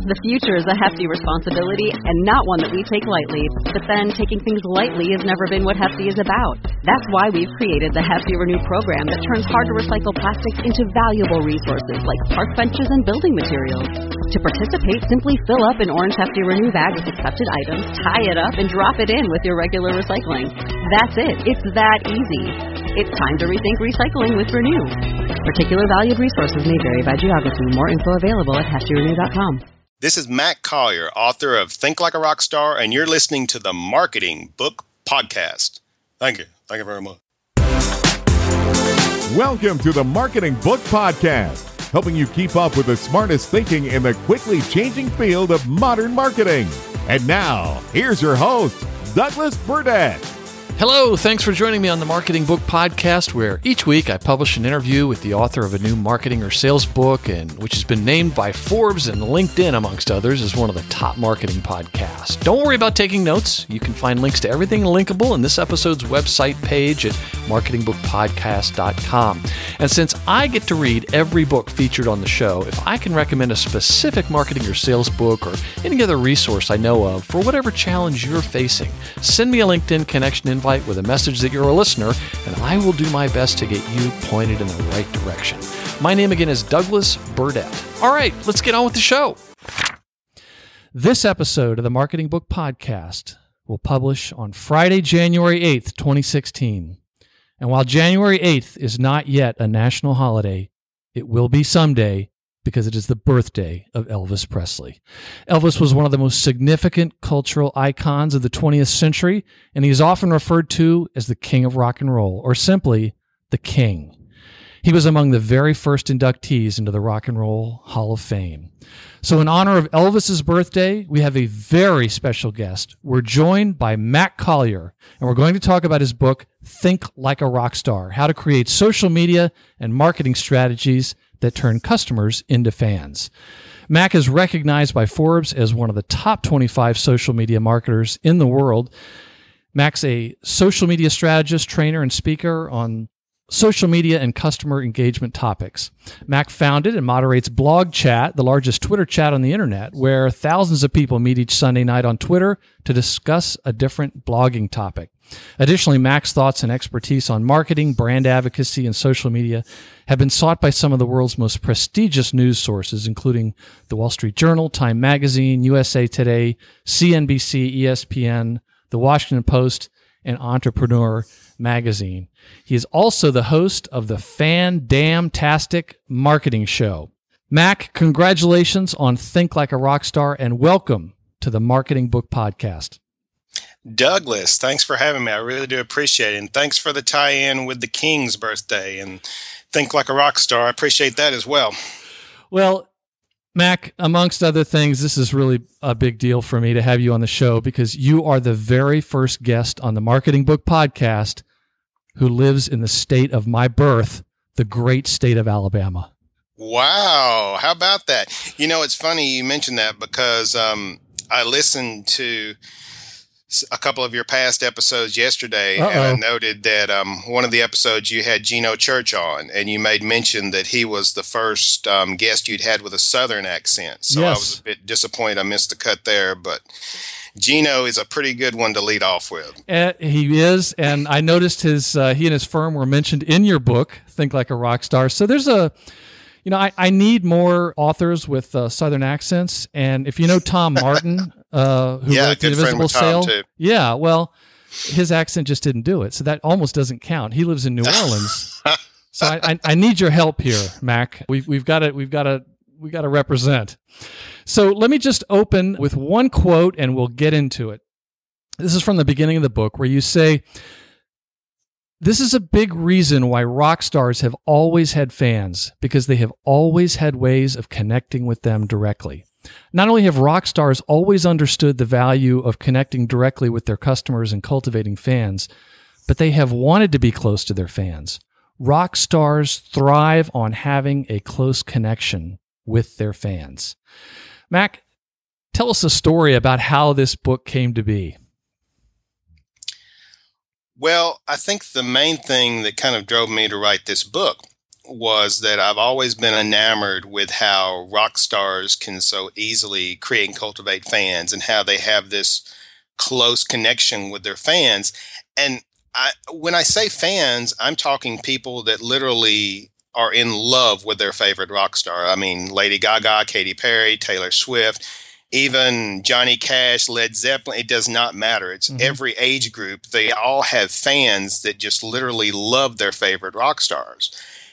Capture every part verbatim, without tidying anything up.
The future is a hefty responsibility and not one that we take lightly. But then, taking things lightly has never been what Hefty is about. That's why we've created the Hefty Renew program that turns hard-to-recycle plastics into valuable resources like park benches and building materials. To participate, simply fill up an orange Hefty Renew bag with accepted items, tie it up, and drop it in with your regular recycling. That's it. It's that easy. It's time to rethink recycling with Renew. Particular valued resources may vary by geography. More info available at hefty renew dot com. This is Mac Collier, author of Think Like a Rockstar, and you're listening to the Marketing Book Podcast. Thank you. Thank you very much. Welcome to the Marketing Book Podcast, helping you keep up with the smartest thinking in the quickly changing field of modern marketing. And now, here's your host, Douglas Burdett. Hello, thanks for joining me on the Marketing Book Podcast, where each week I publish an interview with the author of a new marketing or sales book, and which has been named by Forbes and LinkedIn, amongst others, as one of the top marketing podcasts. Don't worry about taking notes. You can find links to everything linkable in this episode's website page at marketing book podcast dot com. And since I get to read every book featured on the show, if I can recommend a specific marketing or sales book or any other resource I know of for whatever challenge you're facing, send me a LinkedIn connection invite with a message that you're a listener, and I will do my best to get you pointed in the right direction. My name again is Douglas Burdett. All right, let's get on with the show. This episode of the Marketing Book Podcast will publish on Friday, January eighth, twenty sixteen. And while January eighth is not yet a national holiday, it will be someday, because it is the birthday of Elvis Presley. Elvis was one of the most significant cultural icons of the twentieth century, and he is often referred to as the King of Rock and Roll, or simply the King. He was among the very first inductees into the Rock and Roll Hall of Fame. So in honor of Elvis's birthday, we have a very special guest. We're joined by Mac Collier, and we're going to talk about his book, Think Like a Rockstar: How to Create Social Media and Marketing Strategies that turn customers into fans. Mac is recognized by Forbes as one of the top twenty-five social media marketers in the world. Mac's a social media strategist, trainer, and speaker on social media and customer engagement topics. Mac founded and moderates Blog Chat, the largest Twitter chat on the internet, where thousands of people meet each Sunday night on Twitter to discuss a different blogging topic. Additionally, Mac's thoughts and expertise on marketing, brand advocacy, and social media have been sought by some of the world's most prestigious news sources, including The Wall Street Journal, Time Magazine, U S A Today, C N B C, E S P N, The Washington Post, and Entrepreneur Magazine. He is also the host of the Fan-Damn-tastic Marketing Show. Mac, congratulations on Think Like a Rockstar, and welcome to the Marketing Book Podcast. Douglas, thanks for having me. I really do appreciate it. And thanks for the tie-in with the King's birthday and Think Like a Rockstar. I appreciate that as well. Well, Mac, amongst other things, this is really a big deal for me to have you on the show because you are the very first guest on the Marketing Book Podcast who lives in the state of my birth, the great state of Alabama. Wow. How about that? You know, it's funny you mentioned that because um, I listened to a couple of your past episodes yesterday, Uh-oh. and I noted that um, one of the episodes you had Gino Church on, and you made mention that he was the first um, guest you'd had with a Southern accent. So yes. I was a bit disappointed I missed the cut there, but Gino is a pretty good one to lead off with. Uh, he is, and I noticed his uh, he and his firm were mentioned in your book, Think Like a Rockstar. So there's a, you know, I, I need more authors with uh, Southern accents, and if you know Tom Martin, uh, who yeah, wrote The Invisible Sale, yeah, well, his accent just didn't do it, so that almost doesn't count. He lives in New Orleans, so I, I, I need your help here, Mac. We've we've got to we've got to we got to represent. So let me just open with one quote, and we'll get into it. This is from the beginning of the book, where you say, "This is a big reason why rock stars have always had fans, because they have always had ways of connecting with them directly. Not only have rock stars always understood the value of connecting directly with their customers and cultivating fans, but they have wanted to be close to their fans. Rock stars thrive on having a close connection with their fans." Mac, tell us a story about how this book came to be. Well, I think the main thing that kind of drove me to write this book was that I've always been enamored with how rock stars can so easily create and cultivate fans, and how they have this close connection with their fans. And I, when I say fans, I'm talking people that literally are in love with their favorite rock star. I mean, Lady Gaga, Katy Perry, Taylor Swift, even Johnny Cash, Led Zeppelin. It does not matter. It's mm-hmm. every age group. They all have fans that just literally love their favorite rock stars.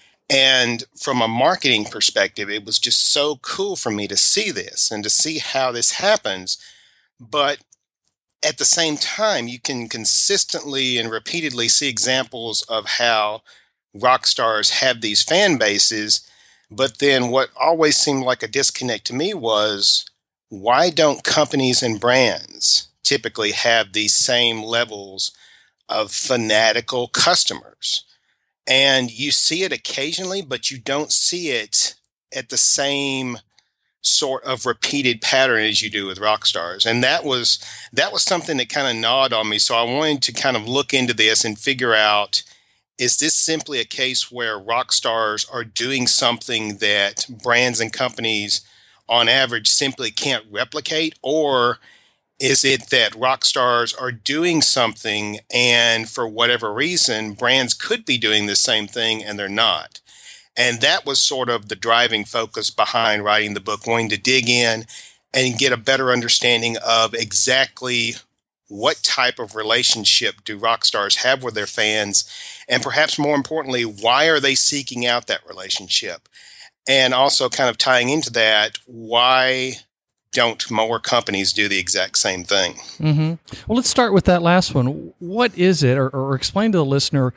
And from a marketing perspective, it was just so cool for me to see this and to see how this happens. But at the same time, you can consistently and repeatedly see examples of how rock stars have these fan bases. But then what always seemed like a disconnect to me was, why don't companies and brands typically have these same levels of fanatical customers? And you see it occasionally, but you don't see it at the same sort of repeated pattern as you do with rock stars. And that was that was something that kind of gnawed on me. So I wanted to kind of look into this and figure out, is this simply a case where rock stars are doing something that brands and companies on average simply can't replicate? Or is it that rock stars are doing something and for whatever reason, brands could be doing the same thing and they're not? And that was sort of the driving focus behind writing the book, wanting to dig in and get a better understanding of exactly what type of relationship do rock stars have with their fans, and perhaps more importantly, why are they seeking out that relationship? And also kind of tying into that, why don't more companies do the exact same thing? Mm-hmm. Well, let's start with that last one. What is it, or, or explain to the listener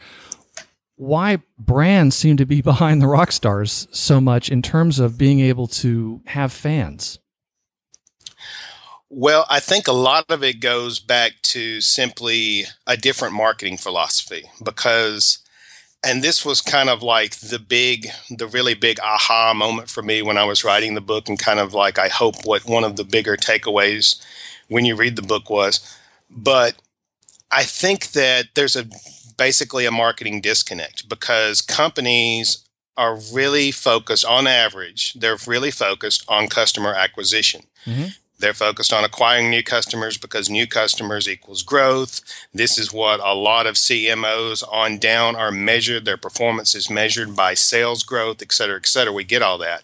why brands seem to be behind the rock stars so much in terms of being able to have fans? Well, I think a lot of it goes back to simply a different marketing philosophy, because, and this was kind of like the big, the really big aha moment for me when I was writing the book, and kind of like, I hope what one of the bigger takeaways when you read the book was. But I think that there's a basically a marketing disconnect, because companies are really focused, on average, they're really focused on customer acquisition. Mm-hmm. They're focused on acquiring new customers because new customers equals growth. This is what a lot of C M Os on down are measured. Their performance is measured by sales growth, et cetera, et cetera. We get all that.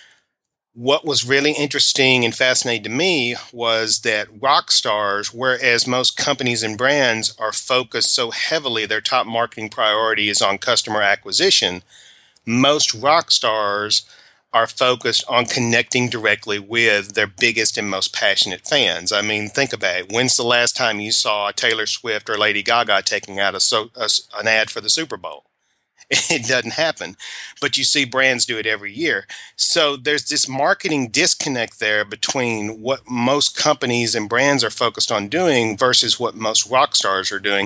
What was really interesting and fascinating to me was that rock stars, whereas most companies and brands are focused so heavily, their top marketing priority is on customer acquisition, most rock stars are focused on connecting directly with their biggest and most passionate fans. I mean, think about it. When's the last time you saw Taylor Swift or Lady Gaga taking out a, so, a, an ad for the Super Bowl? It doesn't happen, but you see brands do it every year. So there's this marketing disconnect there between what most companies and brands are focused on doing versus what most rock stars are doing.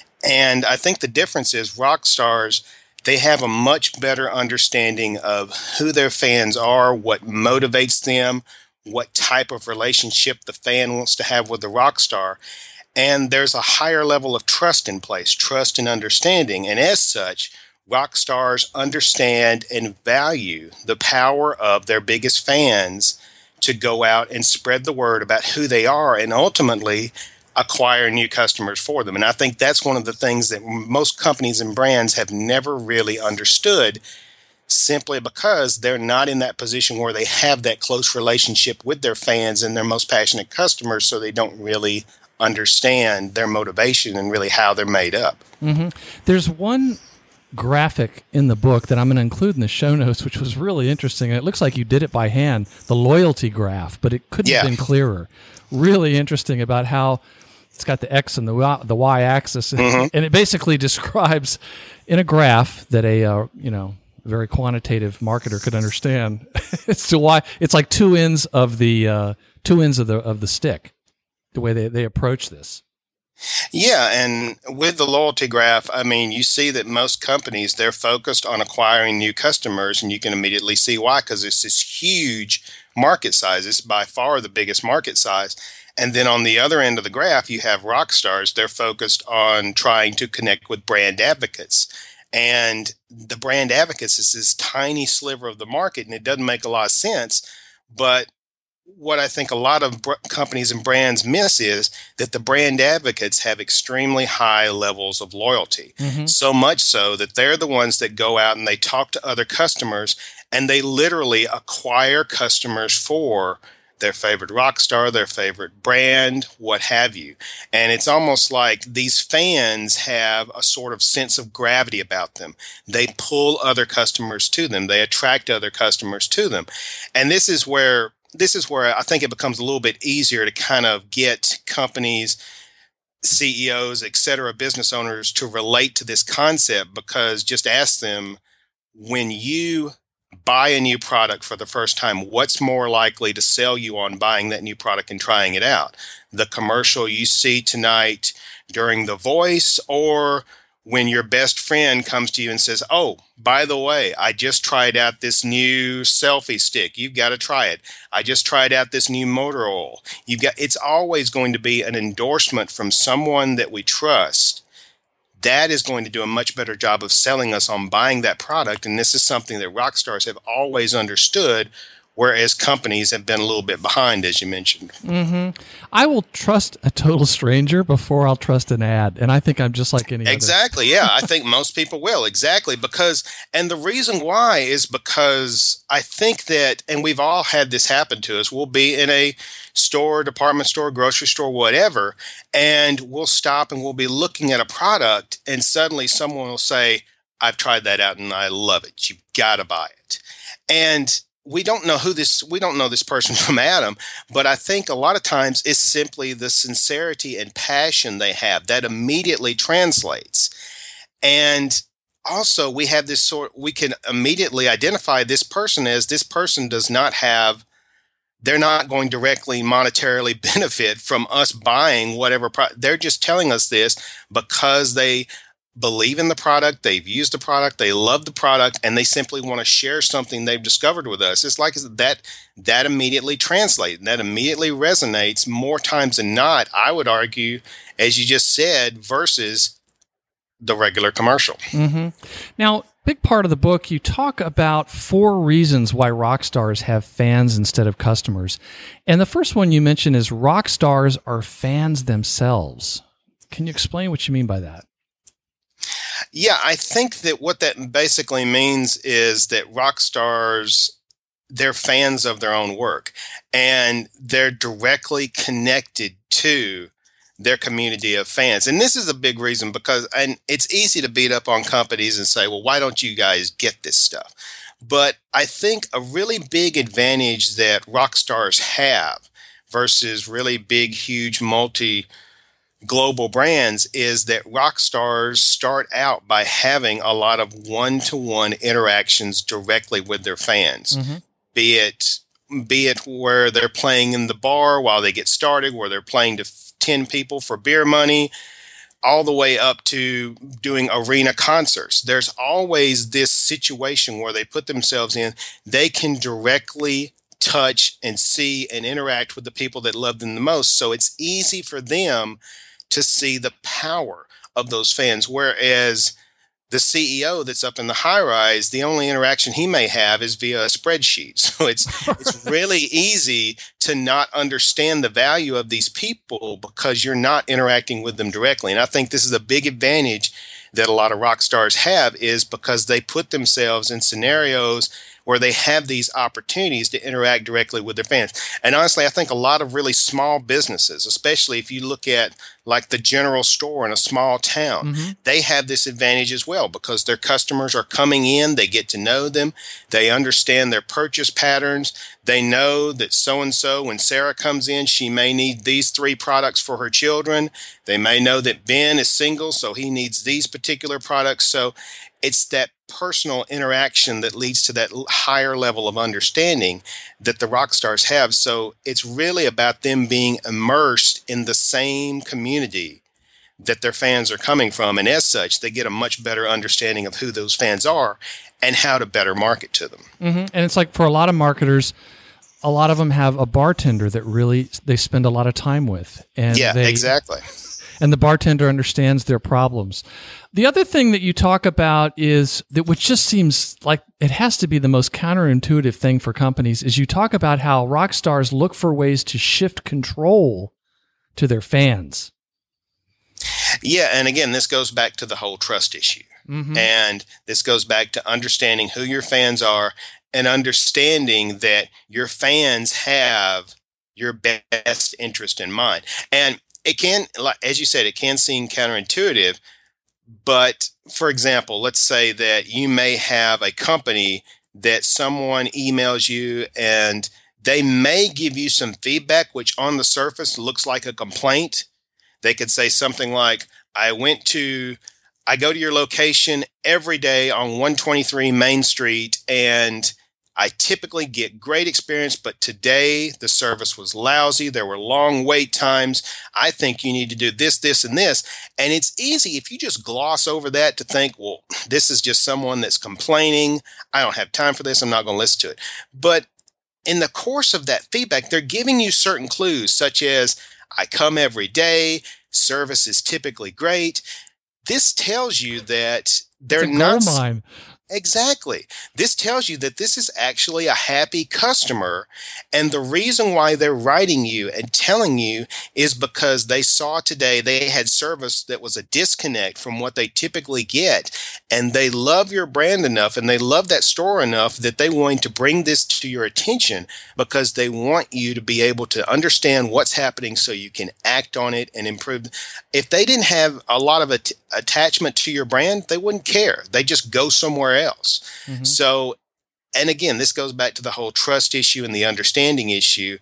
And I think the difference is rock stars, they have a much better understanding of who their fans are, what motivates them, what type of relationship the fan wants to have with the rock star. And there's a higher level of trust in place, trust and understanding. And as such, rock stars understand and value the power of their biggest fans to go out and spread the word about who they are and ultimately acquire new customers for them. And I think that's one of the things that most companies and brands have never really understood, simply because they're not in that position where they have that close relationship with their fans and their most passionate customers, so they don't really understand their motivation and really how they're made up. Mm-hmm. There's one graphic in the book that I'm going to include in the show notes, which was really interesting. It looks like you did it by hand, the loyalty graph, but it couldn't yeah. have been clearer. Really interesting about how it's got the X and the y, the Y axis, mm-hmm. and it basically describes in a graph that a uh, you know very quantitative marketer could understand. It's to why it's like two ends of the uh, two ends of the of the stick, the way they, they approach this. Yeah, and with the loyalty graph, I mean, you see that most companies, they're focused on acquiring new customers, and you can immediately see why, because it's this huge market size. It's by far the biggest market size. And then on the other end of the graph, you have rock stars. They're focused on trying to connect with brand advocates. And the brand advocates is this tiny sliver of the market, and it doesn't make a lot of sense. But what I think a lot of br- companies and brands miss is that the brand advocates have extremely high levels of loyalty. Mm-hmm. So much so that they're the ones that go out and they talk to other customers, and they literally acquire customers for their favorite rock star, their favorite brand, what have you. And it's almost like these fans have a sort of sense of gravity about them. They pull other customers to them. They attract other customers to them. And this is where this is where I think it becomes a little bit easier to kind of get companies, C E Os, et cetera, business owners to relate to this concept, because just ask them, when you buy a new product for the first time, what's more likely to sell you on buying that new product and trying it out? The commercial you see tonight during The Voice, or when your best friend comes to you and says, oh, by the way, I just tried out this new selfie stick. You've got to try it. I just tried out this new motor oil. You've got, it's always going to be an endorsement from someone that we trust. That is going to do a much better job of selling us on buying that product. And this is something that rock stars have always understood, whereas companies have been a little bit behind, as you mentioned. Mm-hmm. I will trust a total stranger before I'll trust an ad. And I think I'm just like any Exactly. other. Yeah, I think most people will. Exactly. Because, and the reason why is because I think that, and we've all had this happen to us, we'll be in a store, department store, grocery store, whatever, and we'll stop and we'll be looking at a product, and suddenly someone will say, I've tried that out and I love it. You've got to buy it. And we don't know who this, we don't know this person from Adam, but I think a lot of times it's simply the sincerity and passion they have that immediately translates. And also we have this sort, we can immediately identify this person as this person does not have, they're not going directly monetarily benefit from us buying whatever product. They're just telling us this because they believe in the product, they've used the product, they love the product, and they simply want to share something they've discovered with us. It's like that that immediately translates, that immediately resonates more times than not, I would argue, as you just said, versus the regular commercial. Mm-hmm. Now, big part of the book, you talk about four reasons why rock stars have fans instead of customers. And the first one you mentioned is rock stars are fans themselves. Can you explain what you mean by that? Yeah, I think that what that basically means is that rock stars, they're fans of their own work, and they're directly connected to their community of fans. And this is a big reason, because and it's easy to beat up on companies and say, well, why don't you guys get this stuff? But I think a really big advantage that rock stars have versus really big, huge, multi global brands is that rock stars start out by having a lot of one-to-one interactions directly with their fans, mm-hmm. be it be it where they're playing in the bar while they get started, where they're playing to ten people for beer money, all the way up to doing arena concerts. There's always this situation where they put themselves in, they can directly touch and see and interact with the people that love them the most. So it's easy for them to see the power of those fans. Whereas the C E O that's up in the high rise, the only interaction he may have is via a spreadsheet. So it's it's really easy to not understand the value of these people because you're not interacting with them directly. And I think this is a big advantage that a lot of rock stars have, is because they put themselves in scenarios where they have these opportunities to interact directly with their fans. And honestly, I think a lot of really small businesses, especially if you look at like the general store in a small town, mm-hmm. they have this advantage as well, because their customers are coming in, they get to know them, they understand their purchase patterns, they know that so-and-so, when Sarah comes in, she may need these three products for her children. They may know that Ben is single, so he needs these particular products. So it's that personal interaction that leads to that higher level of understanding that the rock stars have. So it's really about them being immersed in the same community that their fans are coming from. And as such, they get a much better understanding of who those fans are and how to better market to them. Mm-hmm. And it's like for a lot of marketers, a lot of them have a bartender that really they spend a lot of time with. And yeah, they, exactly. and the bartender understands their problems. The other thing that you talk about is that, which just seems like it has to be the most counterintuitive thing for companies, is you talk about how rock stars look for ways to shift control to their fans. Yeah, and again, this goes back to the whole trust issue. Mm-hmm. And this goes back to understanding who your fans are and understanding that your fans have your best interest in mind. And it can, as you said, it can seem counterintuitive. But for example, let's say that you may have a company that someone emails you and they may give you some feedback, which on the surface looks like a complaint. They could say something like, I went to, I go to your location every day on one twenty-three Main Street, and I typically get great experience, but today the service was lousy. There were long wait times. I think you need to do this, this, and this. And it's easy if you just gloss over that to think, well, this is just someone that's complaining. I don't have time for this. I'm not going to listen to it. But in the course of that feedback, they're giving you certain clues, such as, I come every day. Service is typically great. This tells you that they're it's a not gold mine. Exactly. This tells you that this is actually a happy customer. And the reason why they're writing you and telling you is because they saw today they had service that was a disconnect from what they typically get. And they love your brand enough and they love that store enough that they want to bring this to your attention because they want you to be able to understand what's happening so you can act on it and improve. If they didn't have a lot of at- attachment to your brand, they wouldn't care. They just go somewhere else. Mm-hmm. So, and again, this goes back to the whole trust issue and the understanding issue.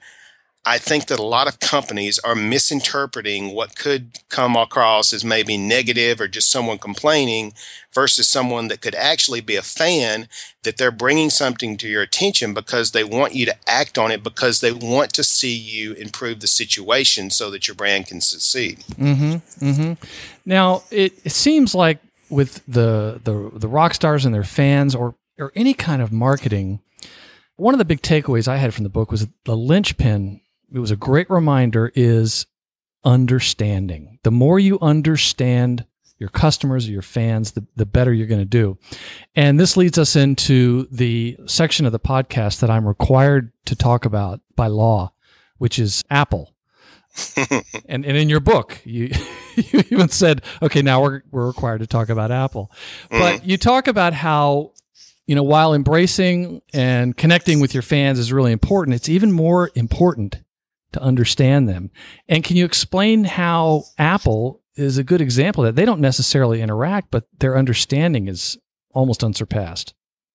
I think that a lot of companies are misinterpreting what could come across as maybe negative or just someone complaining versus someone that could actually be a fan, that they're bringing something to your attention because they want you to act on it, because they want to see you improve the situation so that your brand can succeed. Mm-hmm. Mm-hmm. Now, it, it seems like with the, the the rock stars and their fans, or or any kind of marketing, one of the big takeaways I had from the book was the linchpin. It was a great reminder, is understanding. The more you understand your customers or your fans, the, the better you're going to do. And this leads us into the section of the podcast that I'm required to talk about by law, which is Apple. and, and in your book, you you even said, okay, now we're we're required to talk about Apple. But you talk about how, you know, while embracing and connecting with your fans is really important, it's even more important to understand them. And can you explain how Apple is a good example that they don't necessarily interact, but their understanding is almost unsurpassed?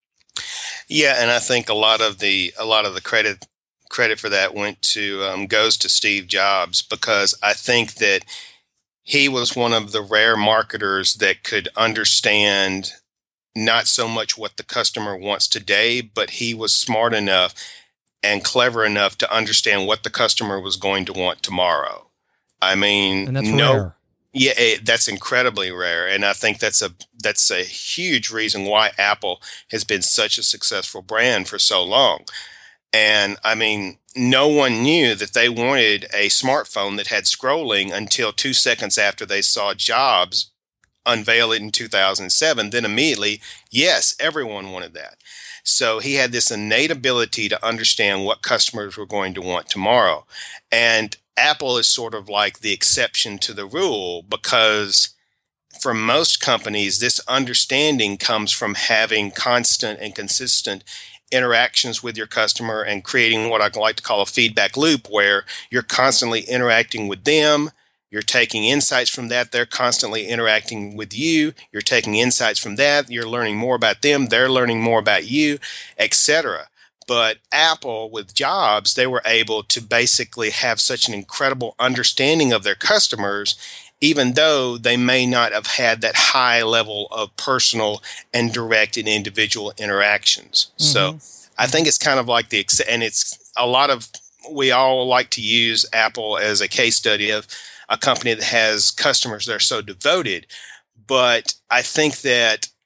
Yeah, and I think a lot of the a lot of the credit credit for that went to um, goes to Steve Jobs, because I think that he was one of the rare marketers that could understand not so much what the customer wants today, but he was smart enough and clever enough to understand what the customer was going to want tomorrow. I mean, and that's no, rare. Yeah, it, that's incredibly rare, and I think that's a that's a huge reason why Apple has been such a successful brand for so long. And I mean, no one knew that they wanted a smartphone that had scrolling until two seconds after they saw Jobs unveil it in two thousand seven. Then immediately, yes, everyone wanted that. So he had this innate ability to understand what customers were going to want tomorrow. And Apple is sort of like the exception to the rule, because for most companies, this understanding comes from having constant and consistent interactions with your customer and creating what I like to call a feedback loop, where you're constantly interacting with them. You're taking insights from that. They're constantly interacting with you. You're taking insights from that. You're learning more about them. They're learning more about you, et cetera. But Apple, with Jobs, they were able to basically have such an incredible understanding of their customers, even though they may not have had that high level of personal and direct and individual interactions. Mm-hmm. So I think it's kind of like the, and it's a lot of, we all like to use Apple as a case study of a company that has customers that are so devoted. But I think that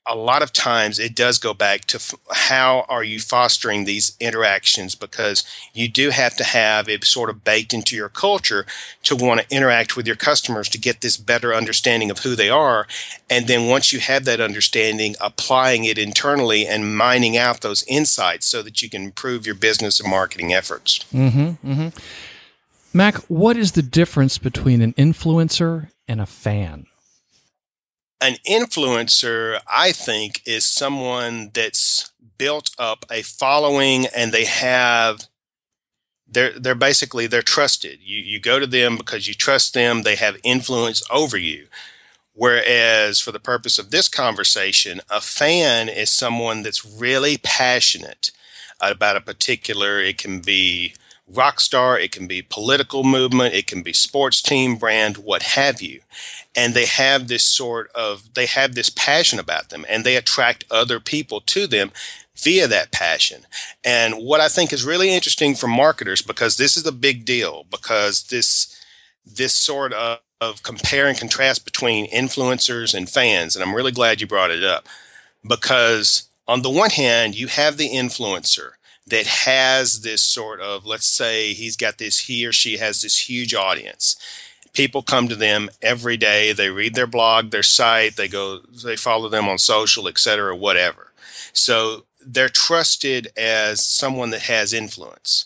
a lot of times it does go back to f- how are you fostering these interactions, because you do have to have it sort of baked into your culture to want to interact with your customers to get this better understanding of who they are. And then once you have that understanding, applying it internally and mining out those insights so that you can improve your business and marketing efforts. Mm-hmm, mm-hmm. Mac, what is the difference between an influencer and a fan? An influencer, I think, is someone that's built up a following, and they have, they're, they're basically, they're trusted. You, you go to them because you trust them. They have influence over you. Whereas for the purpose of this conversation, a fan is someone that's really passionate about a particular, it can be rock star, it can be political movement, it can be sports team, brand, what have you. And they have this sort of, they have this passion about them, and they attract other people to them via that passion. And what I think is really interesting for marketers, because this is a big deal, because this, this sort of, of compare and contrast between influencers and fans, and I'm really glad you brought it up, because on the one hand, you have the influencer that has this sort of, let's say he's got this, he or she has this huge audience. People come to them every day. They read their blog, their site, they go, they follow them on social, et cetera, whatever. So they're trusted as someone that has influence.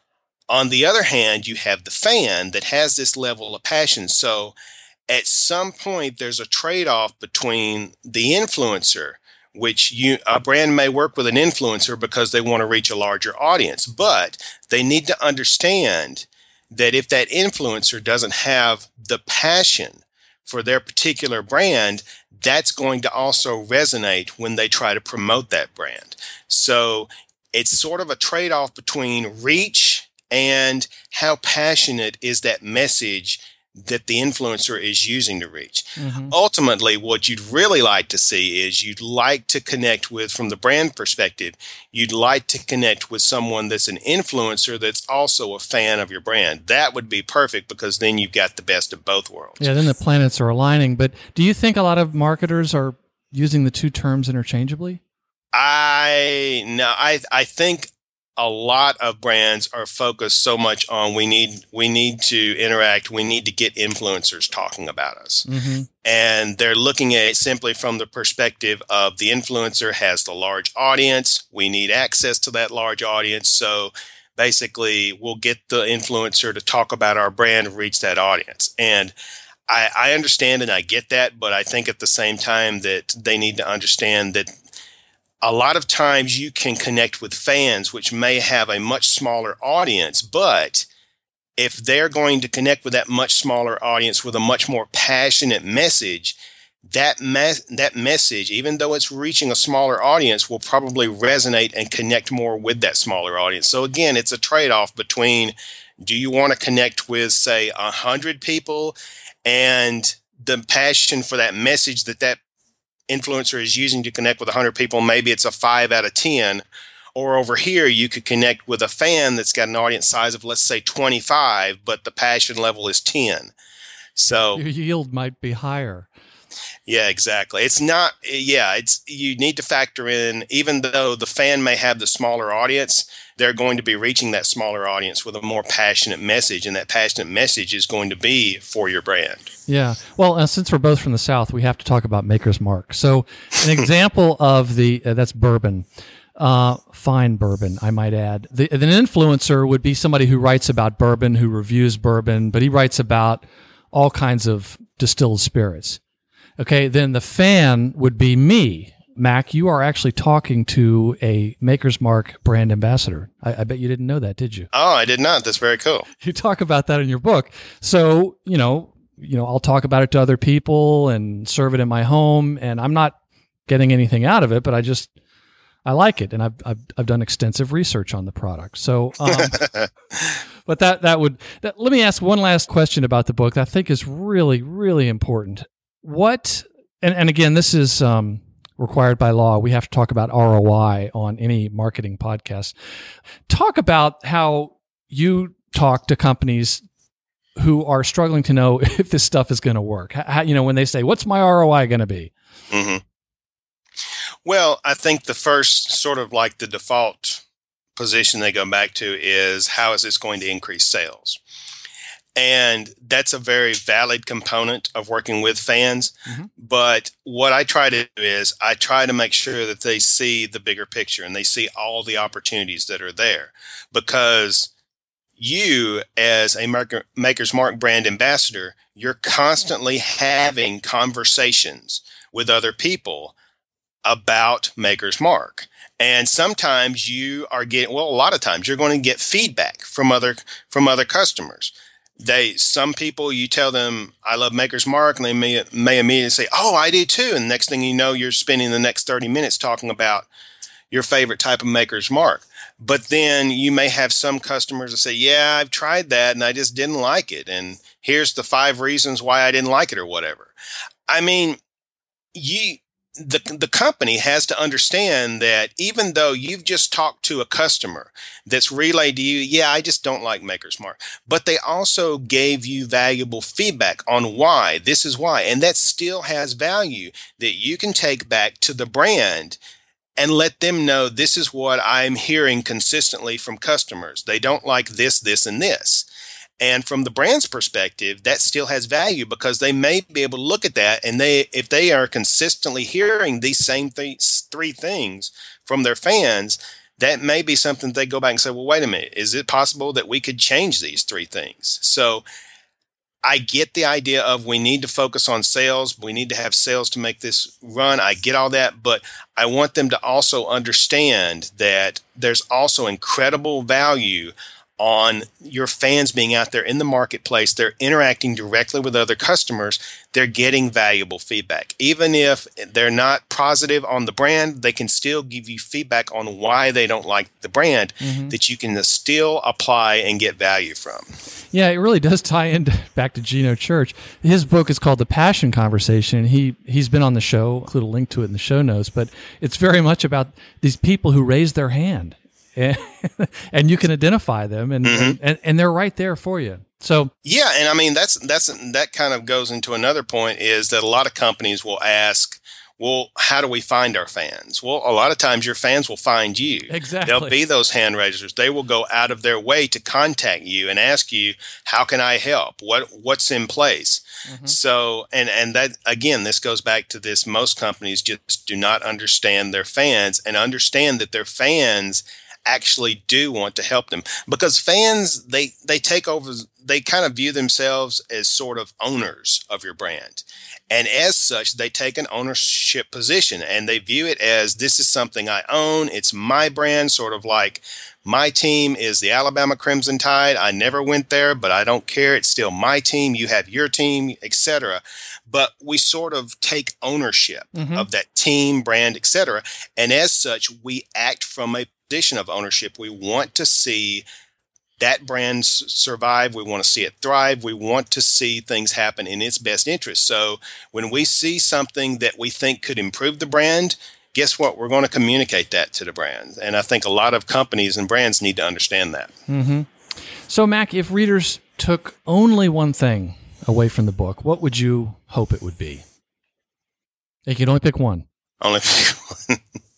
On the other hand, you have the fan that has this level of passion. So at some point, there's a trade-off between the influencer, which you, a brand may work with an influencer because they want to reach a larger audience, but they need to understand that if that influencer doesn't have the passion for their particular brand, that's going to also resonate when they try to promote that brand. So it's sort of a trade-off between reach and how passionate is that message that the influencer is using to reach. Mm-hmm. Ultimately, what you'd really like to see is you'd like to connect with, from the brand perspective, you'd like to connect with someone that's an influencer that's also a fan of your brand. That would be perfect, because then you've got the best of both worlds. Yeah, then the planets are aligning. But do you think a lot of marketers are using the two terms interchangeably? I no, I I think a lot of brands are focused so much on we need we need to interact, we need to get influencers talking about us. Mm-hmm. And they're looking at it simply from the perspective of the influencer has the large audience, we need access to that large audience. So basically, we'll get the influencer to talk about our brand and reach that audience. And I, I understand and I get that, but I think at the same time that they need to understand that a lot of times you can connect with fans, which may have a much smaller audience, but if they're going to connect with that much smaller audience with a much more passionate message, that me- that message, even though it's reaching a smaller audience, will probably resonate and connect more with that smaller audience. So again, it's a trade-off between, do you want to connect with, say, one hundred people, and the passion for that message that that influencer is using to connect with one hundred people, maybe it's a five out of ten. Or over here, you could connect with a fan that's got an audience size of, let's say, twenty-five, but the passion level is ten. So your yield might be higher. Yeah, exactly. It's not, yeah, it's, you need to factor in, even though the fan may have the smaller audience, they're going to be reaching that smaller audience with a more passionate message, and that passionate message is going to be for your brand. Yeah. Well, uh, since we're both from the South, we have to talk about Maker's Mark. So an example of the, uh, that's bourbon, uh, fine bourbon, I might add. The, an influencer would be somebody who writes about bourbon, who reviews bourbon, but he writes about all kinds of distilled spirits. Okay, then the fan would be me. Mac, you are actually talking to a Maker's Mark brand ambassador. I, I bet you didn't know that, did you? Oh, I did not. That's very cool. You talk about that in your book. So, you know, you know, I'll talk about it to other people and serve it in my home, and I'm not getting anything out of it, but I just, I like it, and I've I've, I've done extensive research on the product. So, um, but that that would that, let me ask one last question about the book that I think is really really important. What, and, and again, this is um, required by law. We have to talk about R O I on any marketing podcast. Talk about how you talk to companies who are struggling to know if this stuff is going to work. How, you know, when they say, what's my R O I going to be? Mm-hmm. Well, I think the first sort of like the default position they go back to is how is this going to increase sales? And that's a very valid component of working with fans. Mm-hmm. But what I try to do is I try to make sure that they see the bigger picture and they see all the opportunities that are there. Because you, as a Maker, Maker's Mark brand ambassador, you're constantly having conversations with other people about Maker's Mark. And sometimes you are getting, well, a lot of times you're going to get feedback from other from other customers. They, some people, you tell them, I love Maker's Mark, and they may, may immediately say, oh, I do too. And the next thing you know, you're spending the next thirty minutes talking about your favorite type of Maker's Mark. But then you may have some customers that say, yeah, I've tried that and I just didn't like it. And here's the five reasons why I didn't like it or whatever. I mean, you... The the company has to understand that even though you've just talked to a customer that's relayed to you, yeah, I just don't like Maker's Mark, but they also gave you valuable feedback on why, this is why, and that still has value that you can take back to the brand and let them know this is what I'm hearing consistently from customers. They don't like this, this, and this. And from the brand's perspective, that still has value because they may be able to look at that, and they, if they are consistently hearing these same th- three things from their fans, that may be something they go back and say, well, wait a minute, is it possible that we could change these three things? So I get the idea of we need to focus on sales. We need to have sales to make this run. I get all that, but I want them to also understand that there's also incredible value on your fans being out there in the marketplace. They're interacting directly with other customers. They're getting valuable feedback. Even if they're not positive on the brand, they can still give you feedback on why they don't like the brand mm-hmm. that you can still apply and get value from. Yeah, it really does tie in back to Gino Church. His book is called The Passion Conversation. He, he's been on the show. I'll include a link to it in the show notes, but it's very much about these people who raise their hand. And, and you can identify them, and, mm-hmm. and and they're right there for you. So yeah, and I mean that's that's that kind of goes into another point is that a lot of companies will ask, well, how do we find our fans? Well, a lot of times your fans will find you. Exactly. They'll be those hand raisers. They will go out of their way to contact you and ask you, how can I help? What what's in place? Mm-hmm. So, and, and that, again, this goes back to this. Most companies just do not understand their fans and understand that their fans actually do want to help them, because fans, they they take over, they kind of view themselves as sort of owners of your brand, and as such they take an ownership position and they view it as, this is something I own, it's my brand, sort of like my team is the Alabama Crimson Tide. I never went there, but I don't care, it's still my team, you have your team, etc. But we sort of take ownership mm-hmm. of that team, brand, etc. And as such, we act from a position of ownership. We want to see that brand survive. We want to see it thrive. We want to see things happen in its best interest. So when we see something that we think could improve the brand, guess what? We're going to communicate that to the brand. And I think a lot of companies and brands need to understand that. Mm-hmm. So, Mac, if readers took only one thing away from the book, what would you hope it would be? They could only pick one. Only pick one.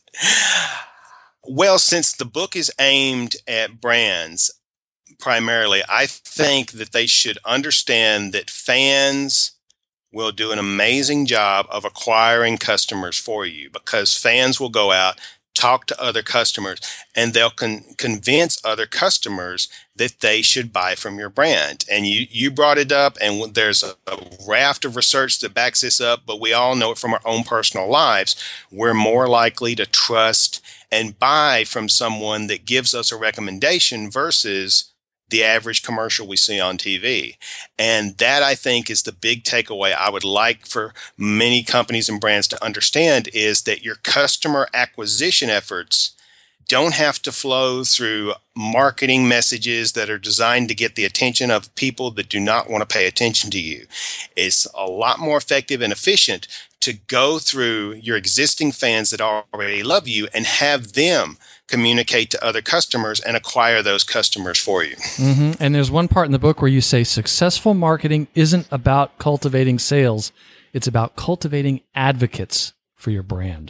Well, since the book is aimed at brands primarily, I think that they should understand that fans will do an amazing job of acquiring customers for you, because fans will go out, talk to other customers, and they'll con- convince other customers that they should buy from your brand. And you, you brought it up, and there's a, a raft of research that backs this up, but we all know it from our own personal lives. We're more likely to trust and buy from someone that gives us a recommendation versus the average commercial we see on T V. And that, I think, is the big takeaway I would like for many companies and brands to understand, is that your customer acquisition efforts don't have to flow through marketing messages that are designed to get the attention of people that do not want to pay attention to you. It's a lot more effective and efficient to go through your existing fans that already love you and have them communicate to other customers and acquire those customers for you. Mm-hmm. And there's one part in the book where you say successful marketing isn't about cultivating sales. It's about cultivating advocates for your brand.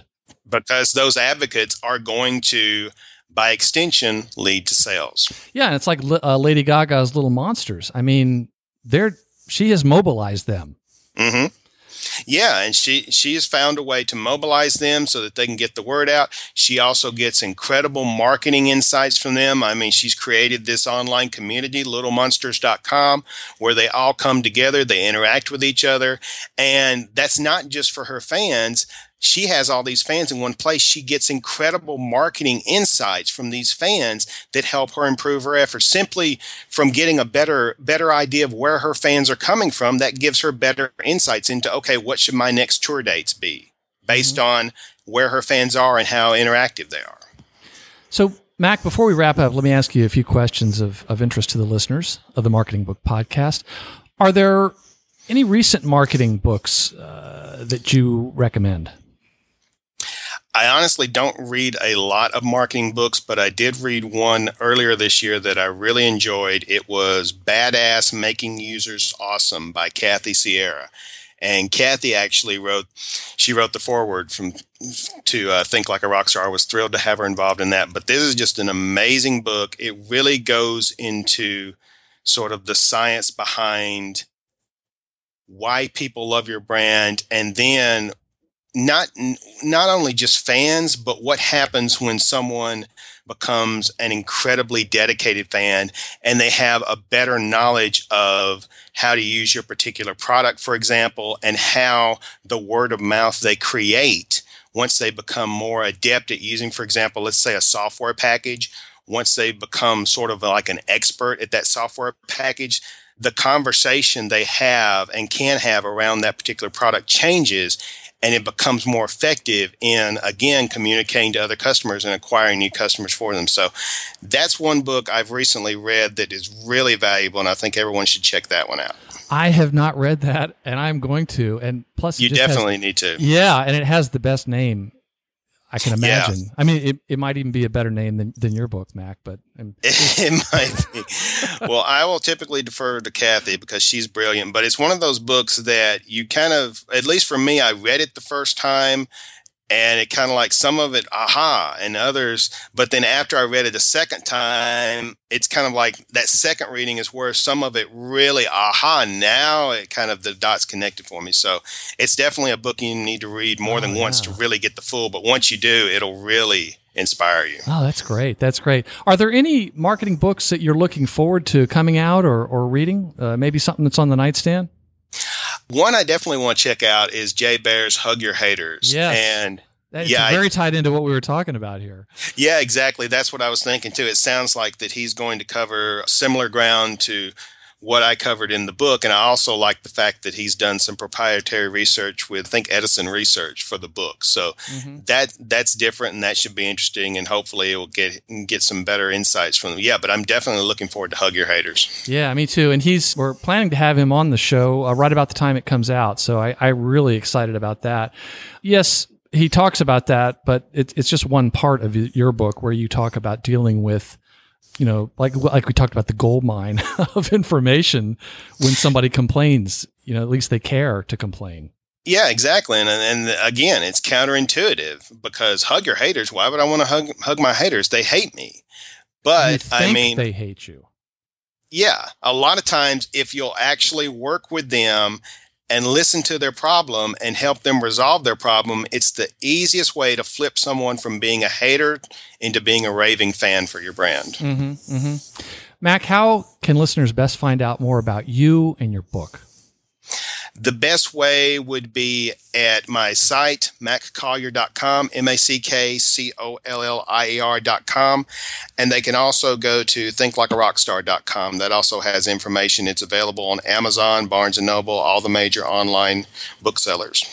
because those advocates are going to, by extension, lead to sales. Yeah, and it's like uh, Lady Gaga's Little Monsters. I mean, they're she has mobilized them. Mm-hmm. Yeah, and she she has found a way to mobilize them so that they can get the word out. She also gets incredible marketing insights from them. I mean, she's created this online community, little monsters dot com, where they all come together, they interact with each other, and that's not just for her fans. She has all these fans in one place. She gets incredible marketing insights from these fans that help her improve her efforts. Simply from getting a better better idea of where her fans are coming from, that gives her better insights into, okay, what should my next tour dates be based mm-hmm. on where her fans are and how interactive they are. So, Mac, before we wrap up, let me ask you a few questions of, of interest to the listeners of the Marketing Book Podcast. Are there any recent marketing books uh, that you recommend? I honestly don't read a lot of marketing books, but I did read one earlier this year that I really enjoyed. It was Badass Making Users Awesome by Kathy Sierra. And Kathy actually wrote, she wrote the foreword from to uh, Think Like a Rockstar. I was thrilled to have her involved in that. But this is just an amazing book. It really goes into sort of the science behind why people love your brand, and then Not not only just fans, but what happens when someone becomes an incredibly dedicated fan and they have a better knowledge of how to use your particular product, for example, and how the word of mouth they create once they become more adept at using, for example, let's say a software package, once they become sort of like an expert at that software package, the conversation they have and can have around that particular product changes. And it becomes more effective in, again, communicating to other customers and acquiring new customers for them. So that's one book I've recently read that is really valuable, and I think everyone should check that one out. I have not read that, and I'm going to. And plus, you it just definitely has, need to. Yeah, and it has the best name I can imagine. Yeah. I mean, it, it might even be a better name than, than your book, Mac. But I'm, it might be. Well, I will typically defer to Kathy because she's brilliant. But it's one of those books that you kind of, at least for me, I read it the first time, and it kind of like some of it, aha, and others. But then after I read it a second time, it's kind of like that second reading is where some of it really, aha, now it kind of the dots connected for me. So it's definitely a book you need to read more oh, than yeah. once to really get the full. But once you do, it'll really inspire you. Oh, that's great. That's great. Are there any marketing books that you're looking forward to coming out or, or reading? Uh, maybe something that's on the nightstand? One I definitely want to check out is Jay Baer's Hug Your Haters. Yes. And That's yeah, very I, tied into what we were talking about here. Yeah, exactly. That's what I was thinking too. It sounds like that he's going to cover similar ground to what I covered in the book. And I also like the fact that he's done some proprietary research with, I think, Edison Research for the book. So mm-hmm. that that's different, and that should be interesting. And hopefully it will get get some better insights from them. Yeah, but I'm definitely looking forward to Hug Your Haters. Yeah, me too. And he's we're planning to have him on the show uh, right about the time it comes out. So I, I'm really excited about that. Yes, he talks about that, but it, it's just one part of your book where you talk about dealing with, you know, like like we talked about the gold mine of information when somebody complains. You know, at least they care to complain. Yeah, exactly. And and again, it's counterintuitive because hug your haters. Why would I want to hug hug my haters? They hate me. But you think I mean, they hate you. Yeah, a lot of times if you'll actually work with them and listen to their problem and help them resolve their problem, it's the easiest way to flip someone from being a hater into being a raving fan for your brand. Mm-hmm, mm-hmm. Mac, how can listeners best find out more about you and your book? The best way would be at my site, mac collier dot com, M A C K C O L L I E R dot com. And they can also go to think like a rockstar dot com. That also has information. It's available on Amazon, Barnes and Noble, all the major online booksellers.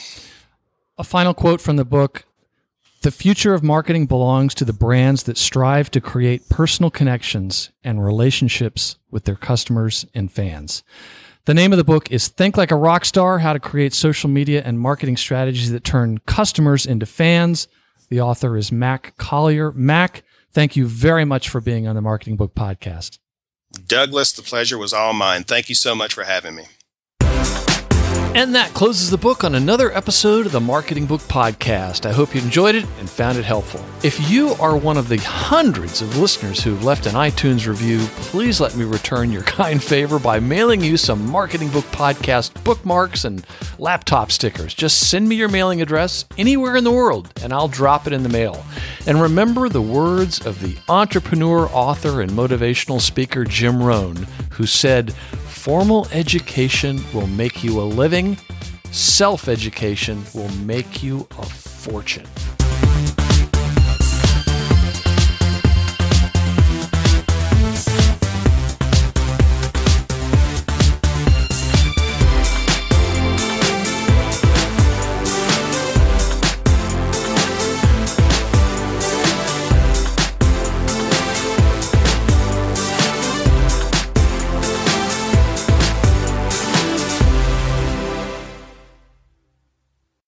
A final quote from the book: "The future of marketing belongs to the brands that strive to create personal connections and relationships with their customers and fans." The name of the book is Think Like a Rockstar: How to Create Social Media and Marketing Strategies That Turn Customers into Fans. The author is Mac Collier. Mac, thank you very much for being on the Marketing Book Podcast. Douglas, the pleasure was all mine. Thank you so much for having me. And that closes the book on another episode of the Marketing Book Podcast. I hope you enjoyed it and found it helpful. If you are one of the hundreds of listeners who've left an iTunes review, please let me return your kind favor by mailing you some Marketing Book Podcast bookmarks and laptop stickers. Just send me your mailing address anywhere in the world, and I'll drop it in the mail. And remember the words of the entrepreneur, author, and motivational speaker Jim Rohn, who said, "Formal education will make you a living. Self-education will make you a fortune."